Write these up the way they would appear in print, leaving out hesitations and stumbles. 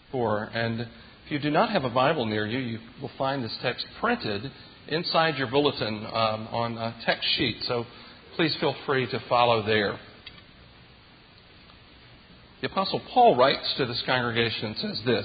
4. And if you do not have a Bible near you, you will find this text printed inside your bulletin on a text sheet. So please feel free to follow there. The Apostle Paul writes to this congregation and says this: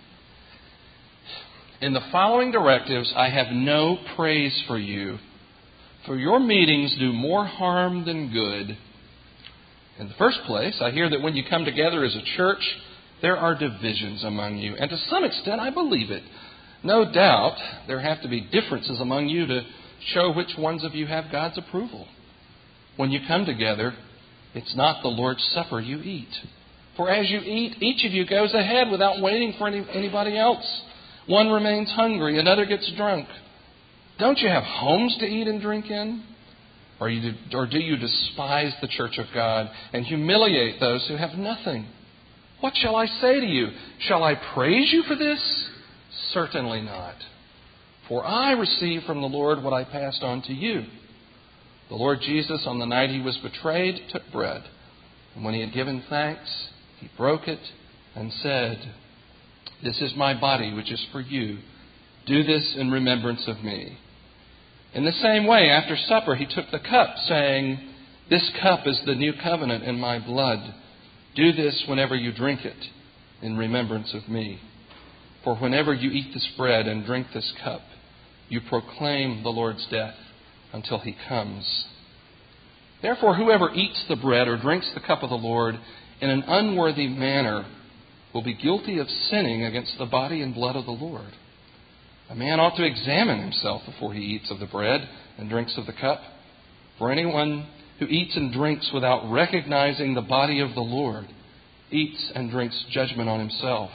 "In the following directives I have no praise for you, for your meetings do more harm than good. In the first place, I hear that when you come together as a church, there are divisions among you. And to some extent, I believe it. No doubt, there have to be differences among you to show which ones of you have God's approval. When you come together, it's not the Lord's Supper you eat. For as you eat, each of you goes ahead without waiting for anybody else. One remains hungry, another gets drunk. Don't you have homes to eat and drink in? Or do you despise the church of God and humiliate those who have nothing? What shall I say to you? Shall I praise you for this? Certainly not. For I received from the Lord what I passed on to you. The Lord Jesus, on the night he was betrayed, took bread. And when he had given thanks, he broke it and said, 'This is my body, which is for you. Do this in remembrance of me.' In the same way, after supper, he took the cup, saying, 'This cup is the new covenant in my blood. Do this whenever you drink it in remembrance of me. For whenever you eat this bread and drink this cup, you proclaim the Lord's death until he comes. Therefore, whoever eats the bread or drinks the cup of the Lord in an unworthy manner will be guilty of sinning against the body and blood of the Lord. A man ought to examine himself before he eats of the bread and drinks of the cup. For anyone who eats and drinks without recognizing the body of the Lord eats and drinks judgment on himself.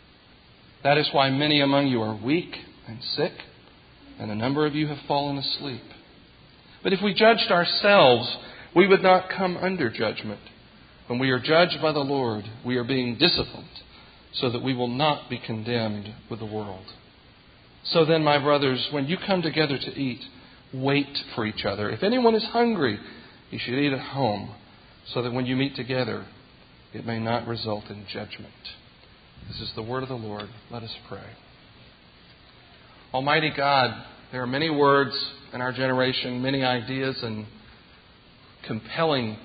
That is why many among you are weak and sick, and a number of you have fallen asleep. But if we judged ourselves, we would not come under judgment. When we are judged by the Lord, we are being disciplined, so that we will not be condemned with the world. So then, my brothers, when you come together to eat, wait for each other. If anyone is hungry, he should eat at home, so that when you meet together, it may not result in judgment." This is the word of the Lord. Let us pray. Almighty God, there are many words in our generation, many ideas and compelling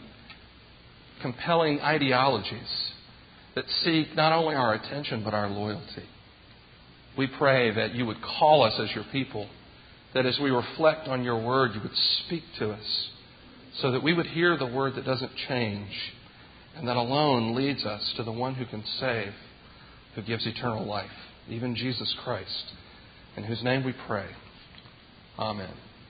ideologies that seek not only our attention but our loyalty. We pray that you would call us as your people, that as we reflect on your word, you would speak to us, so that we would hear the word that doesn't change, and that alone leads us to the one who can save, who gives eternal life, even Jesus Christ, in whose name we pray. Amen.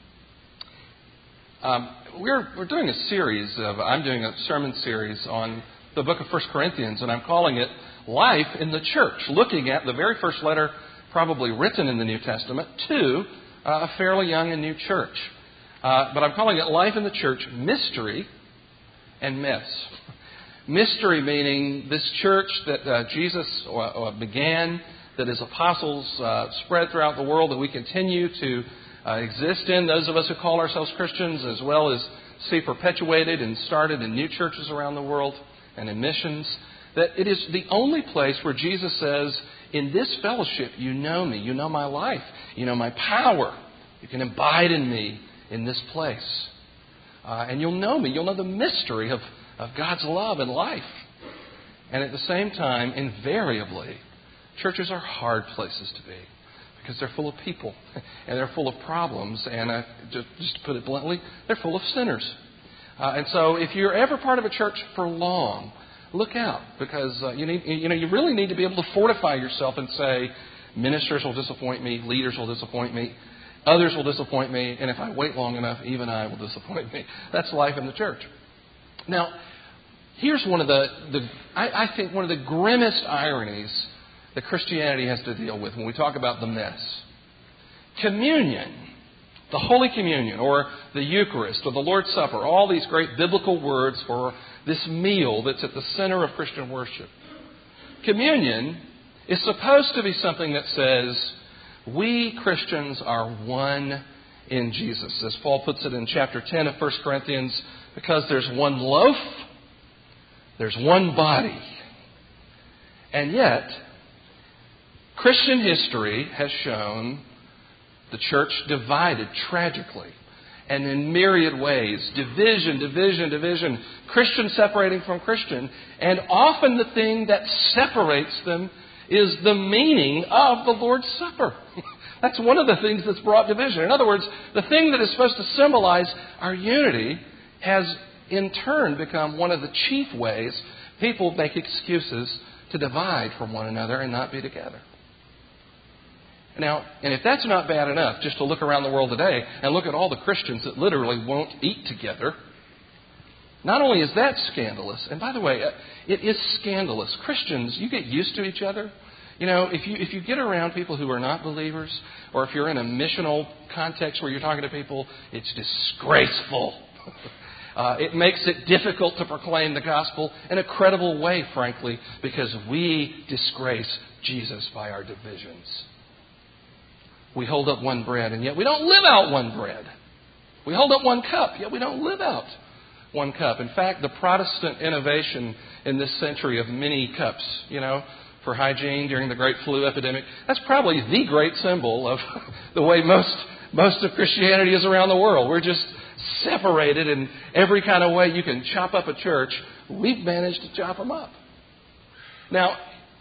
We're doing a series I'm doing a sermon series on the book of 1 Corinthians, and I'm calling it Life in the Church, looking at the very first letter probably written in the New Testament to a fairly young and new church. But I'm calling it Life in the Church, Mystery and Mess. Mystery meaning this church that Jesus began, that his apostles spread throughout the world, that we continue to exist in, those of us who call ourselves Christians, as well as see perpetuated and started in new churches around the world and in missions, that it is the only place where Jesus says, in this fellowship you know me, you know my life, you know my power, you can abide in me in this place. And you'll know me, you'll know the mystery of God's love and life. And at the same time, invariably, churches are hard places to be, because they're full of people, and they're full of problems, and just to put it bluntly, they're full of sinners. And so if you're ever part of a church for long, look out, because you really need to be able to fortify yourself and say, ministers will disappoint me, leaders will disappoint me, others will disappoint me, and if I wait long enough, even I will disappoint me. That's life in the church. Now, here's one of I think one of the grimmest ironies that Christianity has to deal with when we talk about the mess. Communion, the Holy Communion, or the Eucharist, or the Lord's Supper, all these great biblical words for this meal that's at the center of Christian worship. Communion is supposed to be something that says, we Christians are one in Jesus. As Paul puts it in chapter 10 of 1 Corinthians, because there's one loaf, there's one body. And yet, Christian history has shown the church divided tragically and in myriad ways. Division. Christian separating from Christian. And often the thing that separates them is the meaning of the Lord's Supper. That's one of the things that's brought division. In other words, the thing that is supposed to symbolize our unity has in turn become one of the chief ways people make excuses to divide from one another and not be together. Now, and if that's not bad enough, just to look around the world today and look at all the Christians that literally won't eat together, not only is that scandalous, and by the way, it is scandalous. Christians, you get used to each other. You know, if you get around people who are not believers, or if you're in a missional context where you're talking to people, it's disgraceful. It makes it difficult to proclaim the gospel in a credible way, frankly, because we disgrace Jesus by our divisions. We hold up one bread, and yet we don't live out one bread. We hold up one cup, yet we don't live out one cup. In fact, the Protestant innovation in this century of mini cups, for hygiene during the Great Flu epidemic, that's probably the great symbol of the way most of Christianity is around the world. We're just separated in every kind of way you can chop up a church. We've managed to chop them up. Now,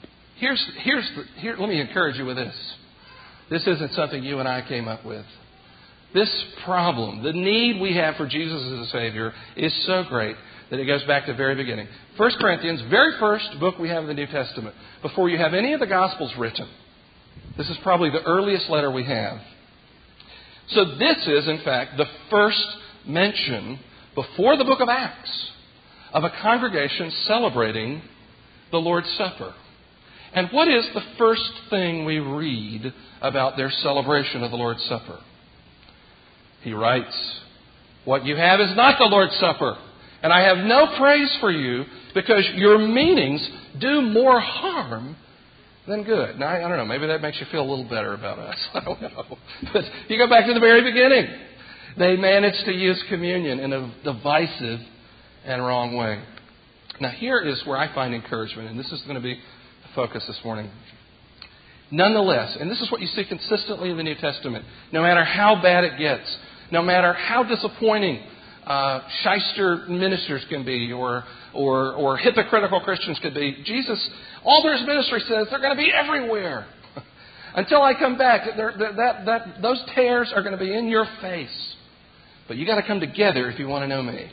let me encourage you with this. This isn't something you and I came up with. This problem, the need we have for Jesus as a Savior, is so great that it goes back to the very beginning. 1 Corinthians, very first book we have in the New Testament, before you have any of the Gospels written. This is probably the earliest letter we have. So this is, in fact, the first mention before the book of Acts of a congregation celebrating the Lord's Supper. And what is the first thing we read about their celebration of the Lord's Supper? He writes, "What you have is not the Lord's Supper, and I have no praise for you because your meanings do more harm than good." Now, I don't know, maybe that makes you feel a little better about us. I don't know. But you go back to the very beginning. They managed to use communion in a divisive and wrong way. Now, here is where I find encouragement, and this is going to be focus this morning. Nonetheless, and this is what you see consistently in the New Testament, no matter how bad it gets, no matter how disappointing shyster ministers can be or hypocritical Christians could be, Jesus, all their ministry says they're going to be everywhere. Until I come back, those tears are going to be in your face. But you got to come together if you want to know me.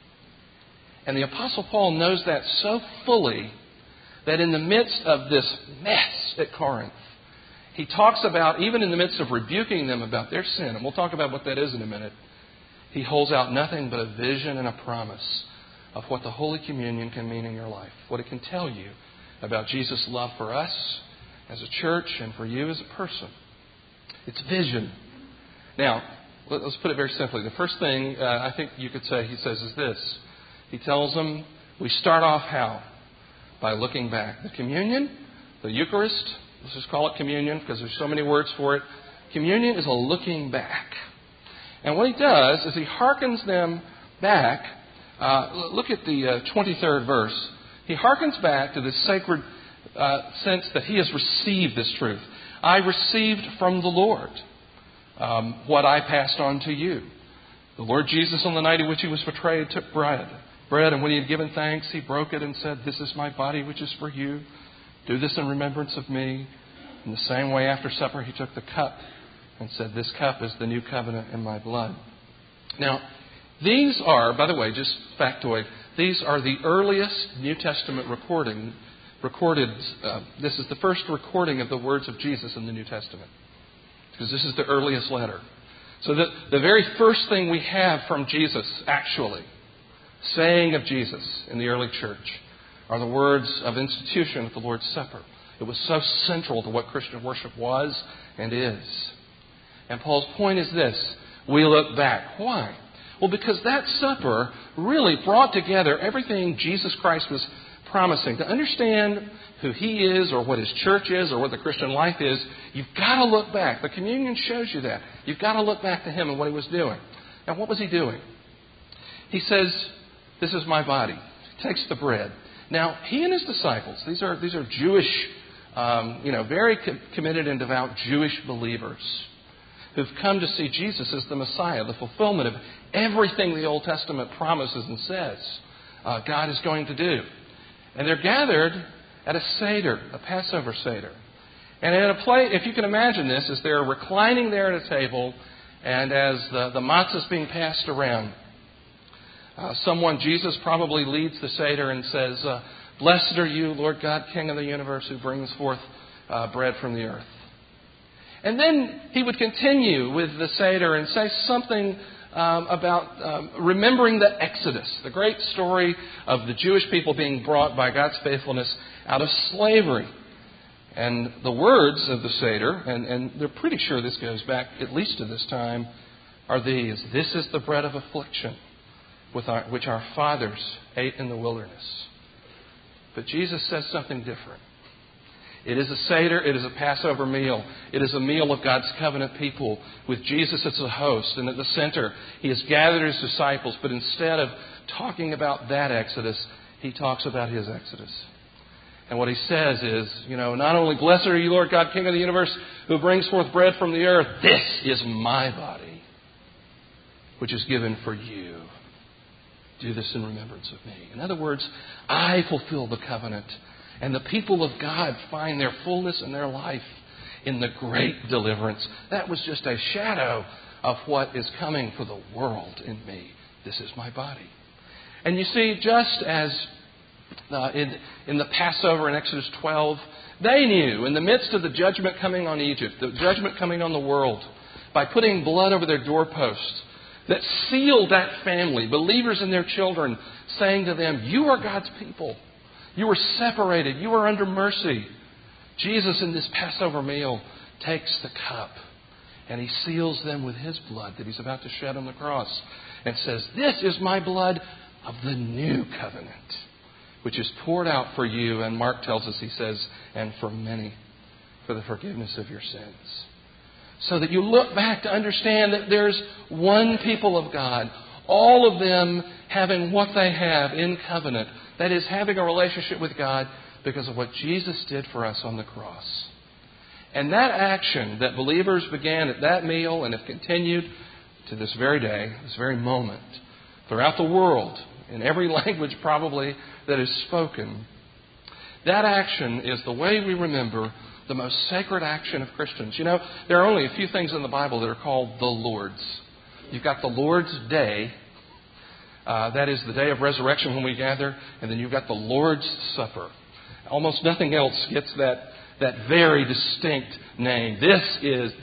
And the Apostle Paul knows that so fully that in the midst of this mess at Corinth, he talks about, even in the midst of rebuking them about their sin, and we'll talk about what that is in a minute, he holds out nothing but a vision and a promise of what the Holy Communion can mean in your life, what it can tell you about Jesus' love for us as a church and for you as a person. It's vision. Now, let's put it very simply. The first thing I think you could say he says is this. He tells them, we start off how? By looking back. The communion, the Eucharist, let's just call it communion because there's so many words for it. Communion is a looking back. And what he does is he hearkens them back. Look at the 23rd verse. He hearkens back to this sacred sense that he has received this truth. I received from the Lord what I passed on to you. The Lord Jesus, on the night in which he was betrayed, took bread, and when he had given thanks, he broke it and said, "This is my body, which is for you. Do this in remembrance of me." In the same way, after supper, he took the cup and said, "This cup is the new covenant in my blood." Now, these are, by the way, just factoid, these are the earliest New Testament recorded. This is the first recording of the words of Jesus in the New Testament, because this is the earliest letter. So the very first thing we have from Jesus, actually, saying of Jesus in the early church, are the words of institution of the Lord's Supper. It was so central to what Christian worship was and is. And Paul's point is this. We look back. Why? Well, because that supper really brought together everything Jesus Christ was promising. To understand who he is or what his church is or what the Christian life is, you've got to look back. The communion shows you that. You've got to look back to him and what he was doing. Now, what was he doing? He says, "This is my body." He takes the bread. Now, he and his disciples, these are Jewish very committed and devout Jewish believers who've come to see Jesus as the Messiah, the fulfillment of everything the Old Testament promises and says God is going to do. And they're gathered at a Seder, a Passover Seder. And at a place, if you can imagine this, as they're reclining there at a table, and as the matzah is being passed around, Jesus probably leads the Seder and says, "Blessed are you, Lord God, King of the universe, who brings forth bread from the earth." And then he would continue with the Seder and say something about remembering the Exodus, the great story of the Jewish people being brought by God's faithfulness out of slavery. And the words of the Seder, and they're pretty sure this goes back at least to this time, are these: "This is the bread of affliction, which our fathers ate in the wilderness." But Jesus says something different. It is a Seder, it is a Passover meal. It is a meal of God's covenant people with Jesus as the host. And at the center, He has gathered His disciples. But instead of talking about that Exodus, He talks about His Exodus. And what He says is, not only "Blessed are you, Lord God, King of the universe, who brings forth bread from the earth. This is my body, which is given for you. Do this in remembrance of me." In other words, I fulfill the covenant. And the people of God find their fullness in their life in the great deliverance. That was just a shadow of what is coming for the world in me. This is my body. And you see, just as in the Passover in Exodus 12, they knew in the midst of the judgment coming on Egypt, the judgment coming on the world, by putting blood over their doorposts, that sealed that family, believers and their children, saying to them, "You are God's people. You are separated. You are under mercy." Jesus in this Passover meal takes the cup and He seals them with His blood that He's about to shed on the cross and says, "This is my blood of the new covenant, which is poured out for you." And Mark tells us, he says, "and for many, for the forgiveness of your sins." So that you look back to understand that there's one people of God, all of them having what they have in covenant. That is, having a relationship with God because of what Jesus did for us on the cross. And that action that believers began at that meal and have continued to this very day, this very moment, throughout the world, in every language probably that is spoken, that action is the way we remember the most sacred action of Christians. There are only a few things in the Bible that are called the Lord's. You've got the Lord's Day. That is the day of resurrection when we gather. And then you've got the Lord's Supper. Almost nothing else gets that very distinct name. This is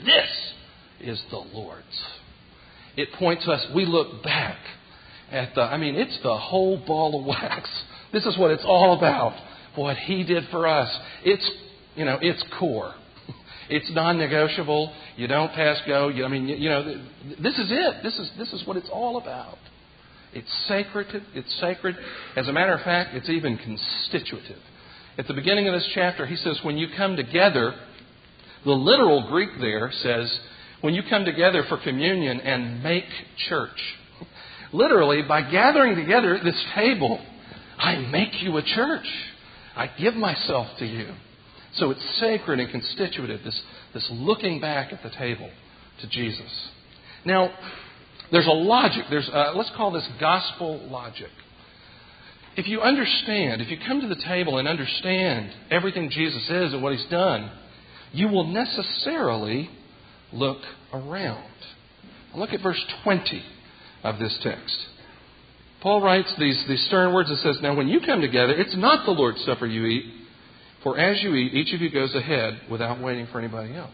the Lord's. It points us, we look back at it's the whole ball of wax. This is what it's all about. What He did for us. It's core. It's non-negotiable. You don't pass go. This is it. This is what it's all about. It's sacred. It's sacred. As a matter of fact, it's even constitutive. At the beginning of this chapter, he says, when you come together, the literal Greek there says, when you come together for communion and make church. Literally, by gathering together at this table, I make you a church. I give myself to you. So it's sacred and constitutive, this looking back at the table to Jesus. Now, there's a logic. Let's call this gospel logic. If you come to the table and understand everything Jesus is and what He's done, you will necessarily look around. Look at verse 20 of this text. Paul writes these stern words and says, "Now when you come together, it's not the Lord's Supper you eat, for as you eat, each of you goes ahead without waiting for anybody else."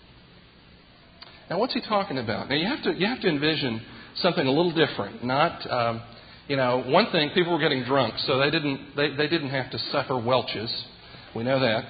Now, what's he talking about? Now, you have to envision something a little different. Not, one thing, people were getting drunk, so they didn't have to suffer welches. We know that.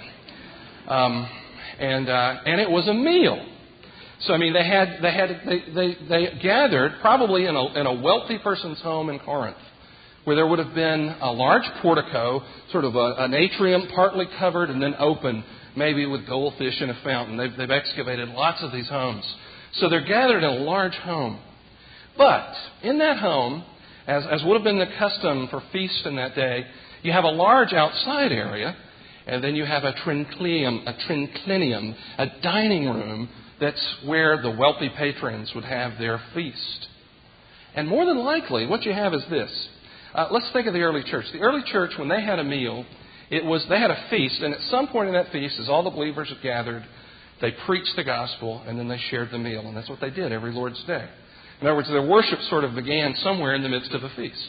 And it was a meal. So they gathered probably in a wealthy person's home in Corinth, where there would have been a large portico, sort of an atrium partly covered and then open, maybe with goldfish and a fountain. They've excavated lots of these homes. So they're gathered in a large home. But in that home, as would have been the custom for feasts in that day, you have a large outside area, And then you have a trinclinium, a dining room that's where the wealthy patrons would have their feast. And more than likely, what you have is this. Let's think of the early church. The early church, when they had a meal, they had a feast, and at some point in that feast, as all the believers had gathered, they preached the gospel, and then they shared the meal. And that's what they did every Lord's Day. In other words, their worship sort of began somewhere in the midst of a feast.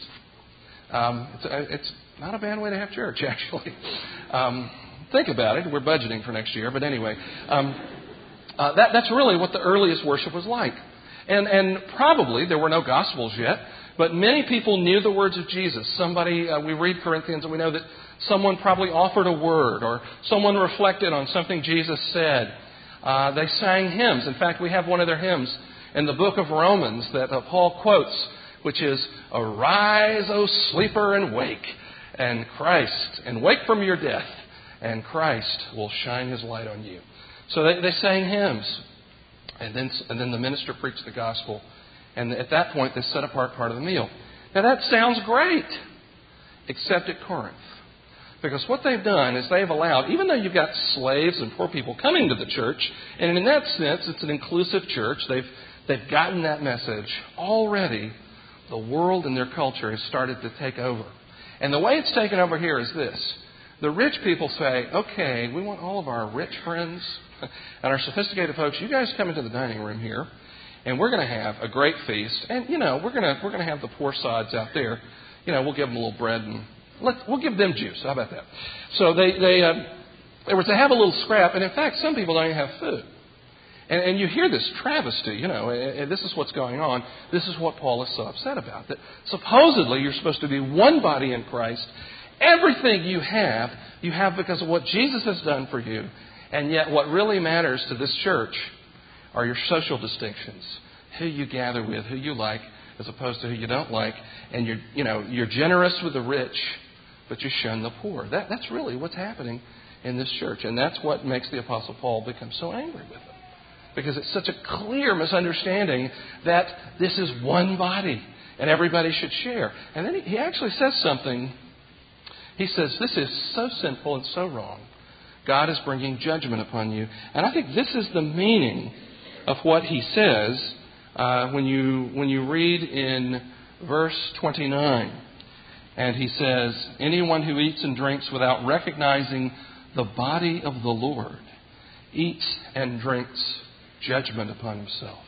It's not a bad way to have church, actually. Think about it. We're budgeting for next year. But anyway, that's really what the earliest worship was like. And probably there were no Gospels yet, but many people knew the words of Jesus. We read Corinthians and we know that someone probably offered a word or someone reflected on something Jesus said. They sang hymns. In fact, we have one of their hymns in the book of Romans that Paul quotes, which is, "Arise, O sleeper, and wake, and wake from your death, and Christ will shine his light on you." So they sang hymns. And then the minister preached the gospel. And at that point, they set apart part of the meal. Now, that sounds great, except at Corinth. Because what they've done is they've allowed, even though you've got slaves and poor people coming to the church, and in that sense, it's an inclusive church, they've gotten that message. Already, the world and their culture has started to take over. And the way it's taken over here is this. The rich people say, okay, we want all of our rich friends and our sophisticated folks, you guys come into the dining room here, and we're going to have a great feast. And, we're going to have the poor sods out there. We'll give them a little bread and we'll give them juice. How about that? So they were to have a little scrap. And, in fact, some people don't even have food. And you hear this travesty, and this is what's going on. This is what Paul is so upset about. That supposedly you're supposed to be one body in Christ. Everything you have because of what Jesus has done for you. And yet what really matters to this church are your social distinctions. Who you gather with, who you like, as opposed to who you don't like. And you're generous with the rich, but you shun the poor. That's really what's happening in this church. And that's what makes the Apostle Paul become so angry with them. Because it's such a clear misunderstanding that this is one body and everybody should share. And then he actually says something. He says, this is so sinful and so wrong. God is bringing judgment upon you. And I think this is the meaning of what he says when you read in verse 29. And he says, anyone who eats and drinks without recognizing the body of the Lord eats and drinks judgment upon himself.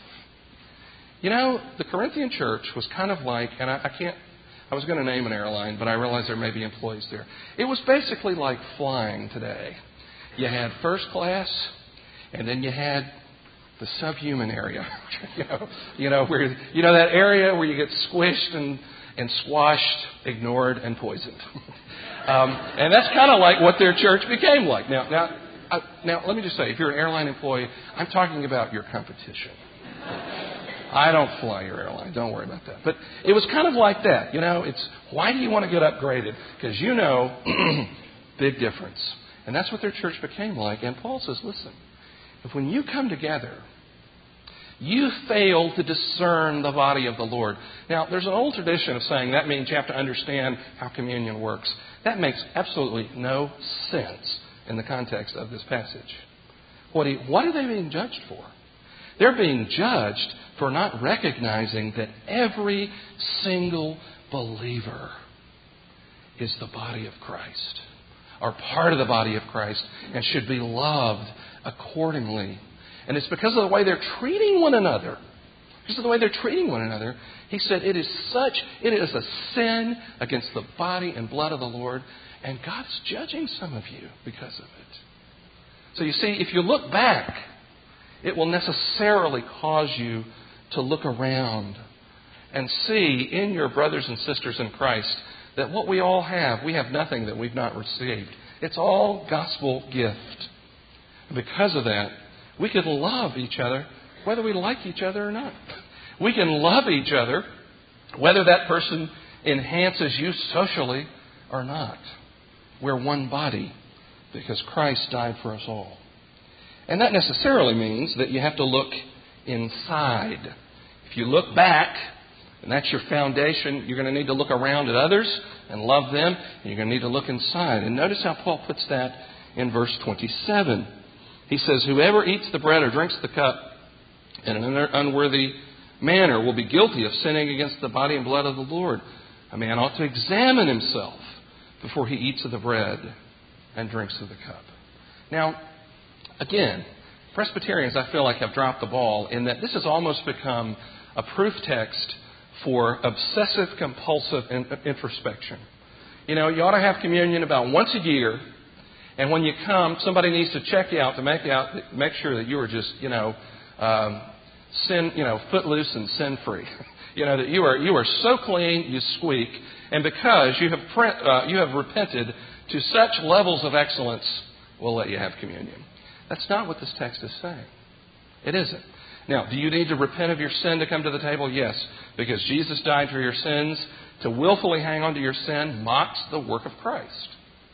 The Corinthian church was kind of like, and I was going to name an airline, but I realize there may be employees there. It was basically like flying today. You had first class, and then you had the subhuman area. Where that area where you get squished and squashed, ignored, and poisoned. And that's kind of like what their church became like. Now, let me just say, if you're an airline employee, I'm talking about your competition. I don't fly your airline. Don't worry about that. But it was kind of like that. It's why do you want to get upgraded? Because big difference. And that's what their church became like. And Paul says, listen, if when you come together, you fail to discern the body of the Lord. Now, there's an old tradition of saying that means you have to understand how communion works. That makes absolutely no sense in the context of this passage. What are they being judged for? They're being judged for not recognizing that every single believer is the body of Christ, are part of the body of Christ, and should be loved accordingly. And it's because of the way they're treating one another. Because of the way they're treating one another, he said it is a sin against the body and blood of the Lord, and God's judging some of you because of it. So you see, if you look back, it will necessarily cause you to look around and see in your brothers and sisters in Christ that what we all have, we have nothing that we've not received. It's all gospel gift. And because of that, we can love each other whether we like each other or not. We can love each other whether that person enhances you socially or not. We're one body because Christ died for us all. And that necessarily means that you have to look inside. If you look back, and that's your foundation, you're going to need to look around at others and love them, and you're going to need to look inside. And notice how Paul puts that in verse 27. He says, whoever eats the bread or drinks the cup in an unworthy manner will be guilty of sinning against the body and blood of the Lord. A man ought to examine himself before he eats of the bread and drinks of the cup. Now, again, Presbyterians, I feel like, have dropped the ball in that this has almost become a proof text for obsessive-compulsive introspection. You know, you ought to have communion about once a year, and when you come, somebody needs to check you out to make sure that you are just, footloose and sin-free. That you are so clean you squeak, and because you have repented to such levels of excellence, we'll let you have communion. That's not what this text is saying. It isn't. Now, do you need to repent of your sin to come to the table? Yes, because Jesus died for your sins. To willfully hang on to your sin mocks the work of Christ.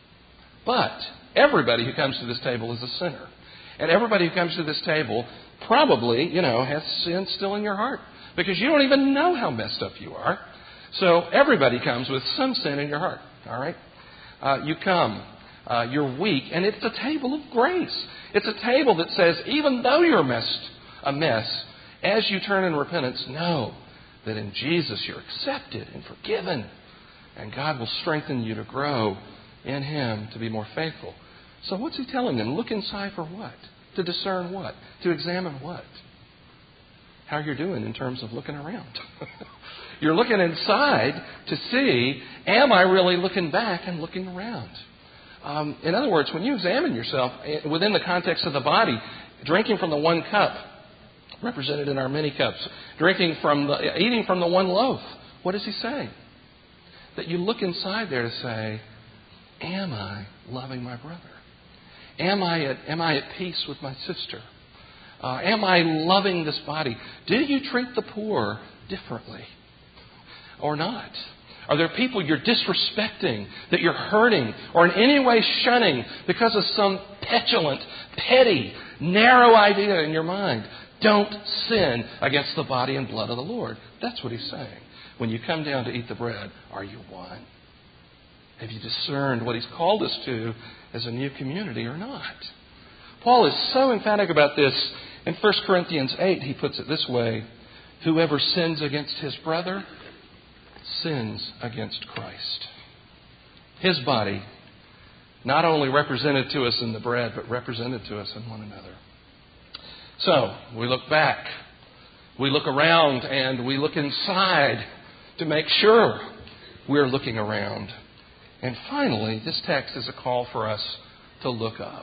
But everybody who comes to this table is a sinner. And everybody who comes to this table probably, has sin still in your heart. Because you don't even know how messed up you are. So everybody comes with some sin in your heart. All right? You come. You're weak. And it's a table of grace. It's a table that says, even though you're a mess, as you turn in repentance, know that in Jesus you're accepted and forgiven. And God will strengthen you to grow in Him to be more faithful. So what's He telling them? Look inside for what? To discern what? To examine what? How you're doing in terms of looking around. You're looking inside to see, am I really looking back and looking around? In other words, when you examine yourself within the context of the body, drinking from the one cup, represented in our many cups, eating from the one loaf, what is He saying? That you look inside there to say, am I loving my brother? Am I at peace with my sister? Am I loving this body? Do you treat the poor differently or not? Are there people you're disrespecting, that you're hurting, or in any way shunning because of some petulant, petty, narrow idea in your mind? Don't sin against the body and blood of the Lord. That's what He's saying. When you come down to eat the bread, are you one? Have you discerned what He's called us to as a new community or not? Paul is so emphatic about this. In 1 Corinthians 8, he puts it this way: whoever sins against his brother sins against Christ. His body, not only represented to us in the bread, but represented to us in one another. So, we look back, we look around, and we look inside to make sure we're looking around. And finally, this text is a call for us to look up.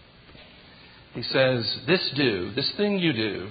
He says, this thing you do,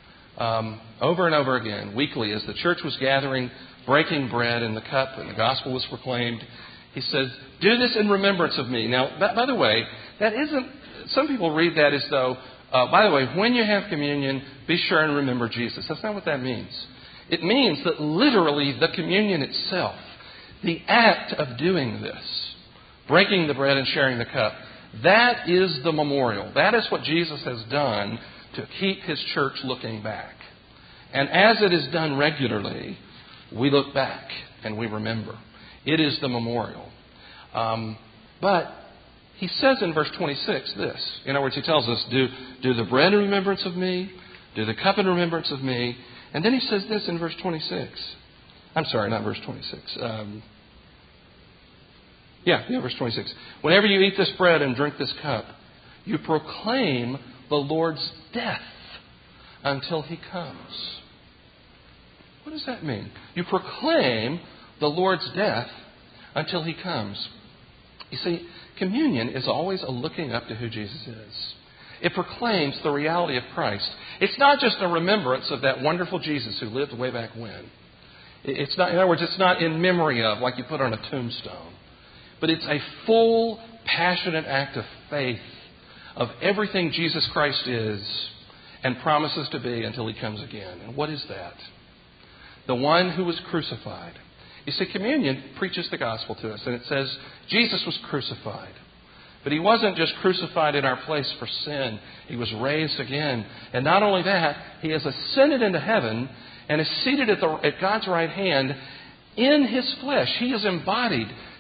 over and over again, weekly, as the church was gathering, breaking bread in the cup and the gospel was proclaimed. He says, do this in remembrance of me. Now, by the way, that isn't, some people read that as though, by the way, when you have communion, be sure and remember Jesus. That's not what that means. It means that literally the communion itself, the act of doing this, breaking the bread and sharing the cup, that is the memorial. That is what Jesus has done to keep His church looking back. And as it is done regularly, we look back and we remember. It is the memorial. But he says in verse 26 this. In other words, he tells us, do the bread in remembrance of me, do the cup in remembrance of me. And then he says this in verse 26. I'm sorry, not verse 26. Verse 26. Whenever you eat this bread and drink this cup, you proclaim the Lord's death until He comes. What does that mean? You proclaim the Lord's death until He comes. You see, communion is always a looking up to who Jesus is. It proclaims the reality of Christ. It's not just a remembrance of that wonderful Jesus who lived way back when. It's not, in other words, it's not in memory of, like you put on a tombstone. But it's a full, passionate act of faith of everything Jesus Christ is and promises to be until He comes again. And what is that? The one who was crucified. You see, communion preaches the gospel to us, and it says Jesus was crucified. But He wasn't just crucified in our place for sin. He was raised again. And not only that, He has ascended into heaven and is seated at God's right hand in His flesh. He is embodied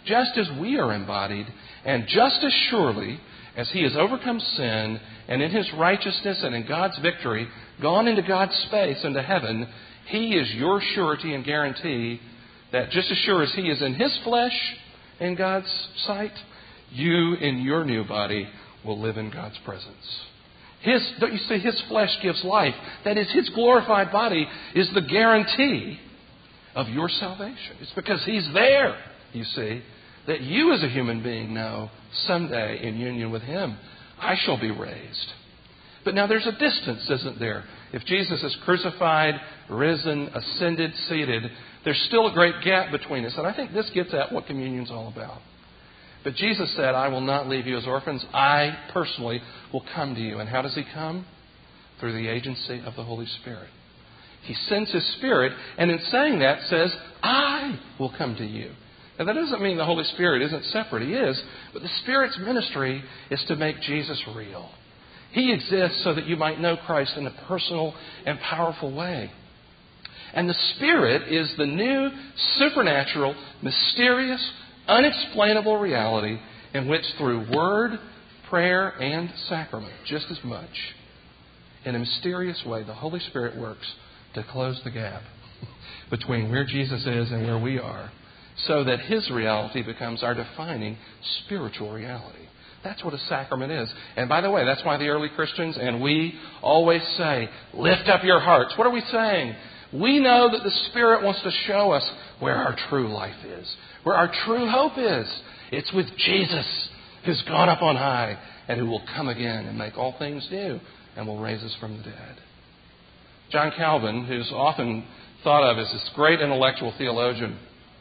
just as we are embodied, and just as surely as He has overcome sin and in His righteousness and in God's victory gone into God's space, into heaven, He is your surety and guarantee that just as sure as He is in His flesh in God's sight, you in your new body will live in God's presence. Don't you see, His flesh gives life. That is, His glorified body is the guarantee of your salvation. It's because He's there, you see, that you as a human being know someday in union with Him, I shall be raised. But now there's a distance, isn't there? If Jesus is crucified, risen, ascended, seated, there's still a great gap between us. And I think this gets at what communion's all about. But Jesus said, I will not leave you as orphans. I personally will come to you. And how does He come? Through the agency of the Holy Spirit. He sends His Spirit, and in saying that says, I will come to you. Now, that doesn't mean the Holy Spirit isn't separate. He is. But the Spirit's ministry is to make Jesus real. He exists so that you might know Christ in a personal and powerful way. And the Spirit is the new, supernatural, mysterious, unexplainable reality in which through word, prayer, and sacrament, just as much, in a mysterious way, the Holy Spirit works to close the gap between where Jesus is and where we are, so that His reality becomes our defining spiritual reality. That's what a sacrament is. And by the way, that's why the early Christians and we always say, lift up your hearts. What are we saying? We know that the Spirit wants to show us where our true life is, where our true hope is. It's with Jesus, who's gone up on high and who will come again and make all things new and will raise us from the dead. John Calvin, who's often thought of as this great intellectual theologian,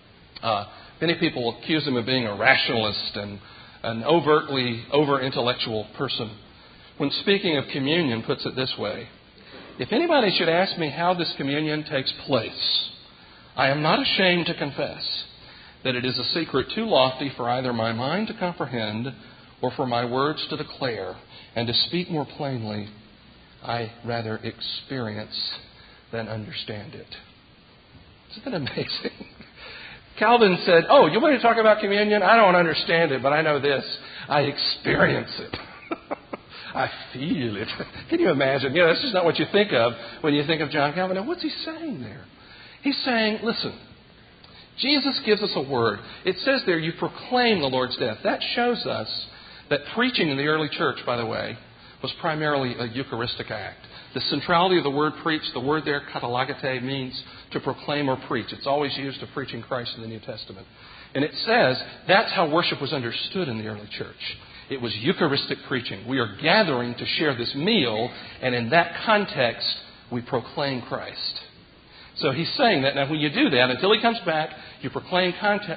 many people accuse him of being a rationalist and an overtly over-intellectual person. When speaking of communion, puts it this way: if anybody should ask me how this communion takes place, I am not ashamed to confess that it is a secret too lofty for either my mind to comprehend or for my words to declare. And to speak more plainly, I rather experience than understand it. Isn't that amazing? Calvin said, oh, you want me to talk about communion? I don't understand it, but I know this. I experience it. I feel it. Can you imagine? That's just not what you think of when you think of John Calvin. Now, what's he saying there? He's saying, listen, Jesus gives us a word. It says there, you proclaim the Lord's death. That shows us that preaching in the early church, by the way, was primarily a Eucharistic act. The centrality of the word preach, the word there, katalagete, means to proclaim or preach. It's always used of preaching Christ in the New Testament. And it says that's how worship was understood in the early church. It was Eucharistic preaching. We are gathering to share this meal, and in that context, we proclaim Christ. So he's saying that now when you do that, until He comes back, you proclaim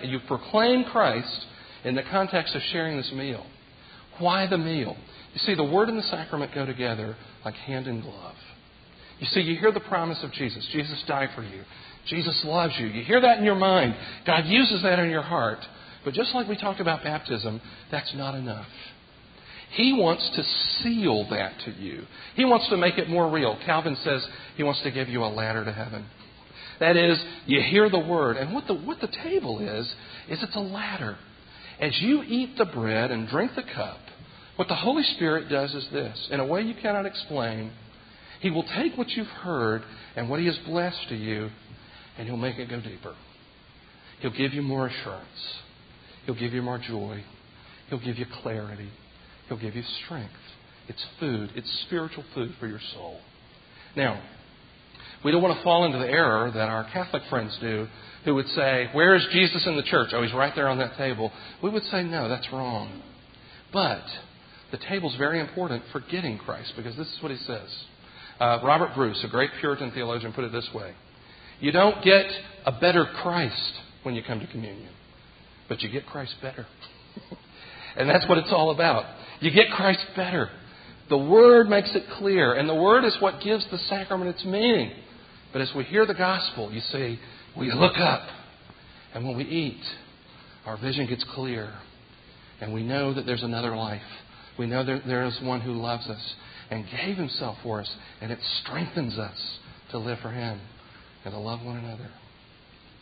Christ in the context of sharing this meal. Why the meal? You see, the Word and the sacrament go together like hand in glove. You see, you hear the promise of Jesus. Jesus died for you. Jesus loves you. You hear that in your mind. God uses that in your heart. But just like we talked about baptism, that's not enough. He wants to seal that to you. He wants to make it more real. Calvin says He wants to give you a ladder to heaven. That is, you hear the Word. And what the table is it's a ladder. As you eat the bread and drink the cup, what the Holy Spirit does is this. In a way you cannot explain, He will take what you've heard and what He has blessed to you, and He'll make it go deeper. He'll give you more assurance. He'll give you more joy. He'll give you clarity. He'll give you strength. It's food. It's spiritual food for your soul. Now, we don't want to fall into the error that our Catholic friends do, who would say, where is Jesus in the church? Oh, He's right there on that table. We would say, no, that's wrong. But the table's very important for getting Christ, because this is what he says. Robert Bruce, a great Puritan theologian, put it this way: you don't get a better Christ when you come to communion, but you get Christ better. And that's what it's all about. You get Christ better. The Word makes it clear, and the Word is what gives the sacrament its meaning. But as we hear the gospel, you see, we look up, and when we eat, our vision gets clear, and we know that there's another life. We know that there is one who loves us and gave Himself for us, and it strengthens us to live for Him and to love one another.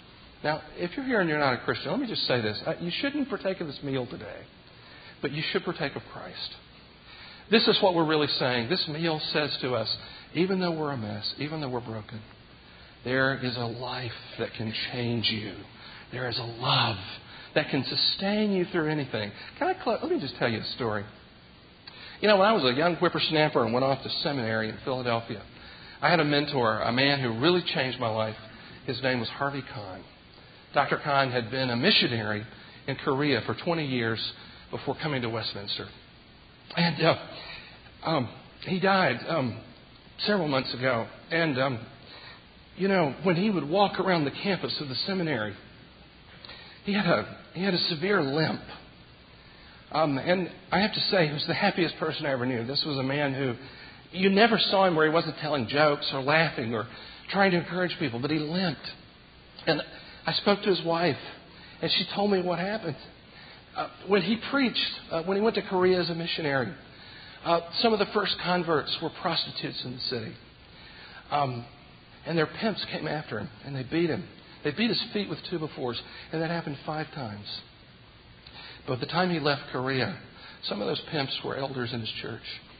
Now, if you're here and you're not a Christian, let me just say this. You shouldn't partake of this meal today, but you should partake of Christ. This is what we're really saying. This meal says to us, even though we're a mess, even though we're broken, there is a life that can change you. There is a love that can sustain you through anything. Let me just tell you a story. When I was a young whippersnapper and went off to seminary in Philadelphia, I had a mentor, a man who really changed my life. His name was Harvey Kahn. Dr. Kahn had been a missionary in Korea for 20 years before coming to Westminster. And he died several months ago. And, when he would walk around the campus of the seminary, he had a severe limp. And I have to say, he was the happiest person I ever knew. This was a man who, you never saw him where he wasn't telling jokes or laughing or trying to encourage people, but he limped. And I spoke to his wife, and she told me what happened. When he preached, when he went to Korea as a missionary, some of the first converts were prostitutes in the city. And their pimps came after him, and they beat him. They beat his feet with 2x4s, and that happened 5 times. But by the time he left Korea, some of those pimps were elders in his church.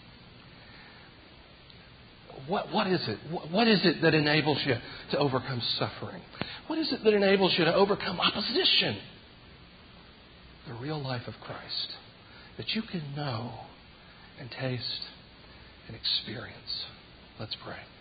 What is it? What is it that enables you to overcome suffering? What is it that enables you to overcome opposition? The real life of Christ that you can know and taste and experience. Let's pray.